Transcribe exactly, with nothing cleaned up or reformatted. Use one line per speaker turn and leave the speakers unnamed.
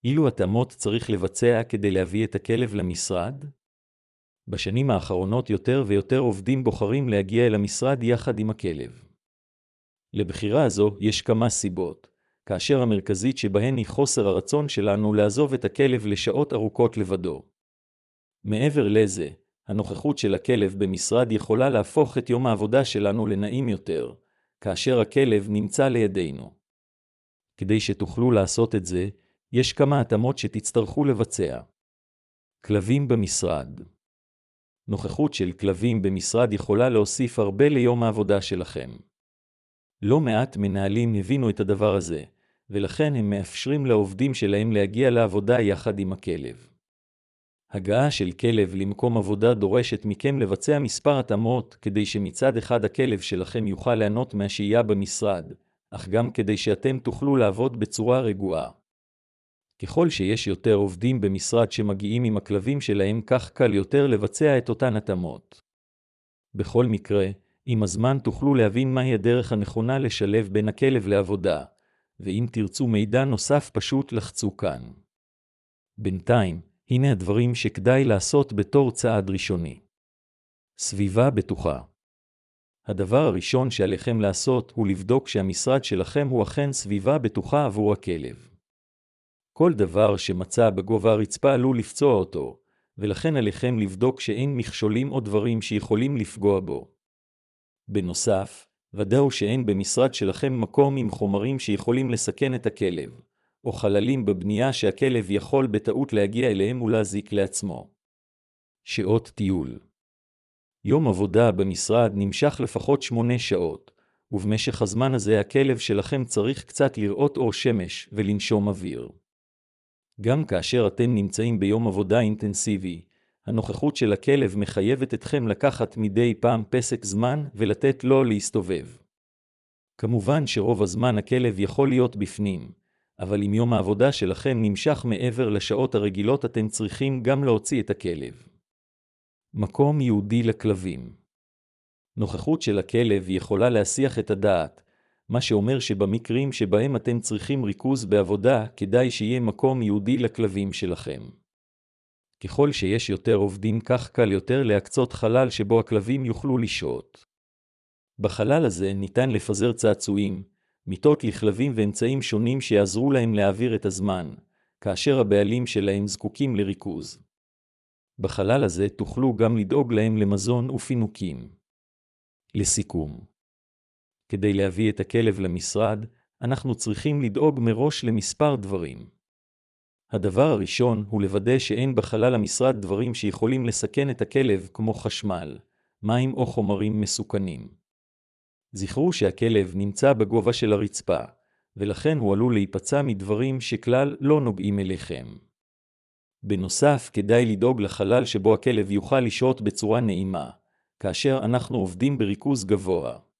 אילו התאמות צריך לבצע כדי להביא את הכלב למשרד? בשנים האחרונות יותר ויותר עובדים בוחרים להגיע אל המשרד יחד עם הכלב. לבחירה הזו יש כמה סיבות, כאשר המרכזית שבהן היא חוסר הרצון שלנו לעזוב את הכלב לשעות ארוכות לבדו. מעבר לזה, הנוכחות של הכלב במשרד יכולה להפוך את יום העבודה שלנו לנעים יותר, כאשר הכלב נמצא לידינו. כדי שתוכלו לעשות את זה, יש כמה התאמות שתצטרכו לבצע. כלבים במשרד. נוכחות של כלבים במשרד יכולה להוסיף הרבה ליום העבודה שלכם. לא מעט מנהלים הבינו את הדבר הזה, ולכן הם מאפשרים לעובדים שלהם להגיע לעבודה יחד עם הכלב. הגעה של כלב למקום עבודה דורשת מכם לבצע מספר התאמות כדי שמצד אחד הכלב שלכם יוכל ליהנות מהשהייה במשרד, אך גם כדי שאתם תוכלו לעבוד בצורה רגועה. ככל שיש יותר עובדים במשרד שמגיעים עם הכלבים שלהם, כך קל יותר לבצע את אותן התאמות. בכל מקרה, עם הזמן תוכלו להבין מהי הדרך הנכונה לשלב בין הכלב לעבודה, ואם תרצו מידע נוסף פשוט לחצו כאן. בינתיים, הנה הדברים שכדאי לעשות בתור צעד ראשוני. סביבה בטוחה. הדבר הראשון שעליכם לעשות הוא לבדוק שהמשרד שלכם הוא אכן סביבה בטוחה עבור הכלב. כל דבר שמצא בגובה הרצפה עלול לפצוע אותו, ולכן עליכם לבדוק שאין מכשולים או דברים שיכולים לפגוע בו. בנוסף, ודאו שאין במשרד שלכם מקום עם חומרים שיכולים לסכן את הכלב, או חללים בבנייה שהכלב יכול בטעות להגיע אליהם ולהזיק לעצמו. שעות טיול. יום עבודה במשרד נמשך לפחות שמונה שעות, ובמשך הזמן הזה הכלב שלכם צריך קצת לראות אור שמש ולנשום אוויר. גם כאשר אתם נמצאים ביום עבודה אינטנסיבי, הנוכחות של הכלב מחייבת אתכם לקחת מדי פעם פסק זמן ולתת לו להסתובב. כמובן שרוב הזמן הכלב יכול להיות בפנים, אבל אם יום העבודה שלכם נמשך מעבר לשעות הרגילות אתם צריכים גם להוציא את הכלב. מקום ייעודי לכלבים. נוכחות של הכלב יכולה להסיח את הדעת, מה שאומר שבמקרים שבהם אתם צריכים ריכוז בעבודה, כדאי שיהיה מקום ייעודי לכלבים שלכם. ככל שיש יותר עובדים, כך קל יותר להקצות חלל שבו הכלבים יוכלו לשהות. בחלל הזה ניתן לפזר צעצועים, מיטות לכלבים ואמצעים שונים שיעזרו להם להעביר את הזמן, כאשר הבעלים שלהם זקוקים לריכוז. בחלל הזה תוכלו גם לדאוג להם למזון ופינוקים. לסיכום, כדי להביא את הכלב למשרד, אנחנו צריכים לדאוג מראש למספר דברים. הדבר הראשון הוא לוודא שאין בחלל המשרד דברים שיכולים לסכן את הכלב כמו חשמל, מים או חומרים מסוכנים. זכרו שהכלב נמצא בגובה של הרצפה, ולכן הוא עלול להיפצע מדברים שכלל לא נוגעים אליכם. בנוסף, כדאי לדאוג לחלל שבו הכלב יוכל לשהות בצורה נעימה, כאשר אנחנו עובדים בריכוז גבוה.